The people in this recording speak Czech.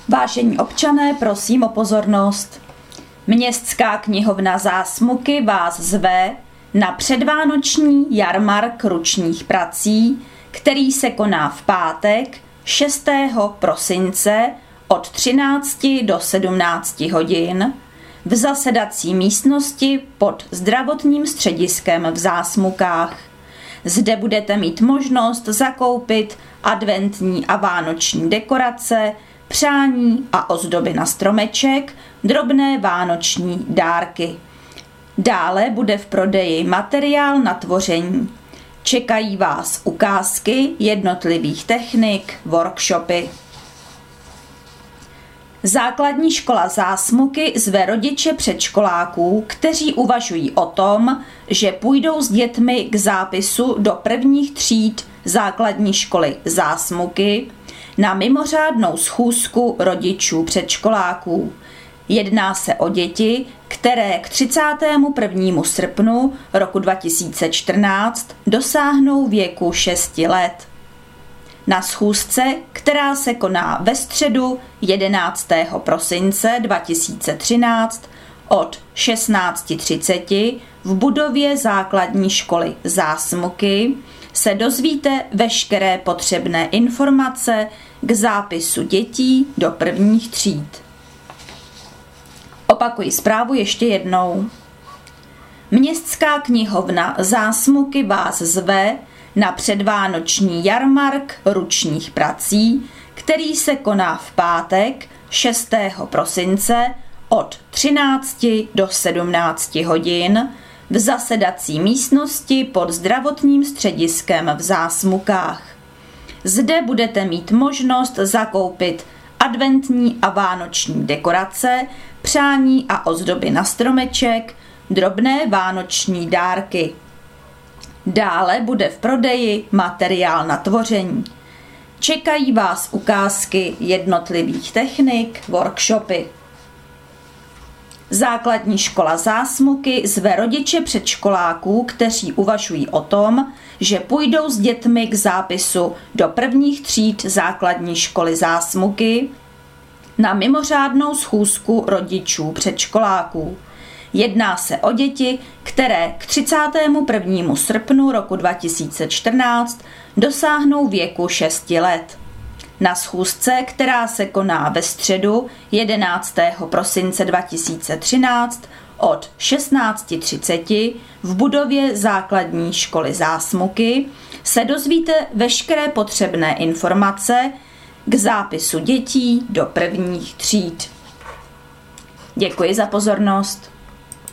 Vážení občané, prosím o pozornost. Městská knihovna Zásmuky vás zve na předvánoční jarmark ručních prací, který se koná v pátek 6. prosince od 13 do 17 hodin v zasedací místnosti pod zdravotním střediskem v Zásmukách. Zde budete mít možnost zakoupit adventní a vánoční dekorace, přání a ozdoby na stromeček, drobné vánoční dárky. Dále bude v prodeji materiál na tvoření. Čekají vás ukázky jednotlivých technik, workshopy. Základní škola Zásmuky zve rodiče předškoláků, kteří uvažují o tom, že půjdou s dětmi k zápisu do prvních tříd základní školy Zásmuky na mimořádnou schůzku rodičů předškoláků. Jedná se o děti, které k 31. srpnu roku 2014 dosáhnou věku 6 let. Na schůzce, která se koná ve středu 11. prosince 2013 od 16:30 v budově základní školy Zásmuky, se dozvíte veškeré potřebné informace k zápisu dětí do prvních tříd. Opakuji zprávu ještě jednou. Městská knihovna Zásmuky vás zve na předvánoční jarmark ručních prací, který se koná v pátek 6. prosince od 13 do 17 hodin v zasedací místnosti pod zdravotním střediskem v Zásmukách. Zde budete mít možnost zakoupit adventní a vánoční dekorace, přání a ozdoby na stromeček, drobné vánoční dárky. Dále bude v prodeji materiál na tvoření. Čekají vás ukázky jednotlivých technik, workshopy. Základní škola Zásmuky zve rodiče předškoláků, kteří uvažují o tom, že půjdou s dětmi k zápisu do prvních tříd základní školy Zásmuky na mimořádnou schůzku rodičů předškoláků. Jedná se o děti, které k 31. srpnu roku 2014 dosáhnou věku 6 let. Na schůzce, která se koná ve středu 11. prosince 2013 od 16:30 v budově základní školy Zásmuky, se dozvíte veškeré potřebné informace k zápisu dětí do prvních tříd. Děkuji za pozornost.